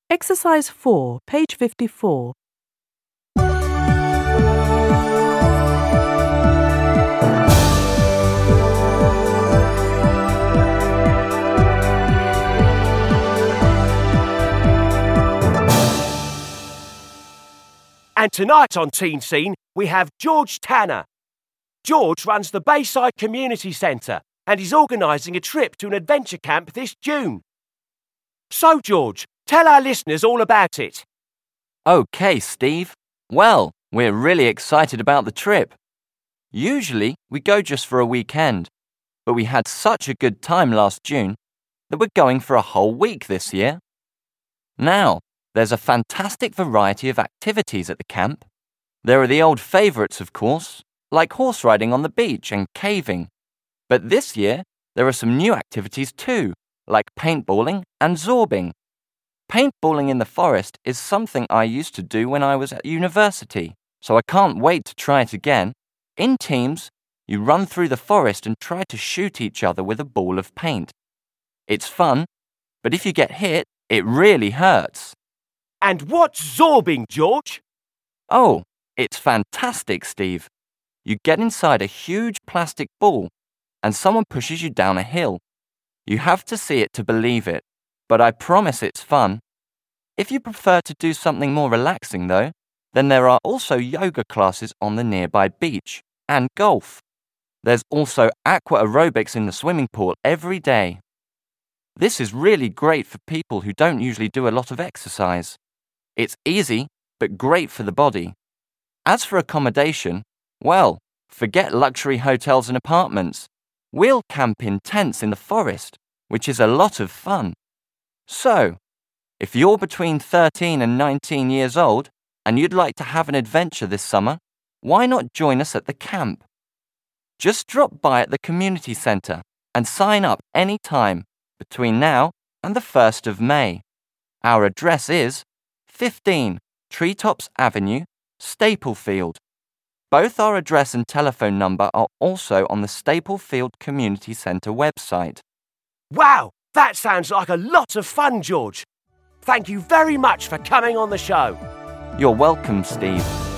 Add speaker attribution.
Speaker 1: Exercise 4, page 54.
Speaker 2: And tonight on Teen Scene, we have George Tanner. George runs the Bayside Community Centre and is organising a trip to an adventure camp this June. So, George, tell our listeners all about it.
Speaker 3: OK, Steve. Well, we're really excited about the trip. Usually, we go just for a weekend, but we had such a good time last June that we're going for a whole week this year. Now, there's a fantastic variety of activities at the camp. There are the old favourites, of course, like horse riding on the beach and caving. But this year, there are some new activities too, like paintballing and zorbing. Paintballing in the forest is something I used to do when I was at university, so I can't wait to try it again. In teams, you run through the forest and try to shoot each other with a ball of paint. It's fun, but if you get hit, it really hurts.
Speaker 2: And what's zorbing, George?
Speaker 3: Oh, it's fantastic, Steve. You get inside a huge plastic ball, and someone pushes you down a hill. You have to see it to believe it, but I promise it's fun. If you prefer to do something more relaxing, though, then there are also yoga classes on the nearby beach and golf. There's also aqua aerobics in the swimming pool every day. This is really great for people who don't usually do a lot of exercise. It's easy, but great for the body. As for accommodation, well, forget luxury hotels and apartments. We'll camp in tents in the forest, which is a lot of fun. So, if you're between 13 and 19 years old and you'd like to have an adventure this summer, why not join us at the camp? Just drop by at the community centre and sign up any time between now and the 1st of May. Our address is 15 Treetops Avenue, Staplefield. Both our address and telephone number are also on the Staplefield Community Centre website.
Speaker 2: Wow, that sounds like a lot of fun, George. Thank you very much for coming on the show.
Speaker 3: You're welcome, Steve.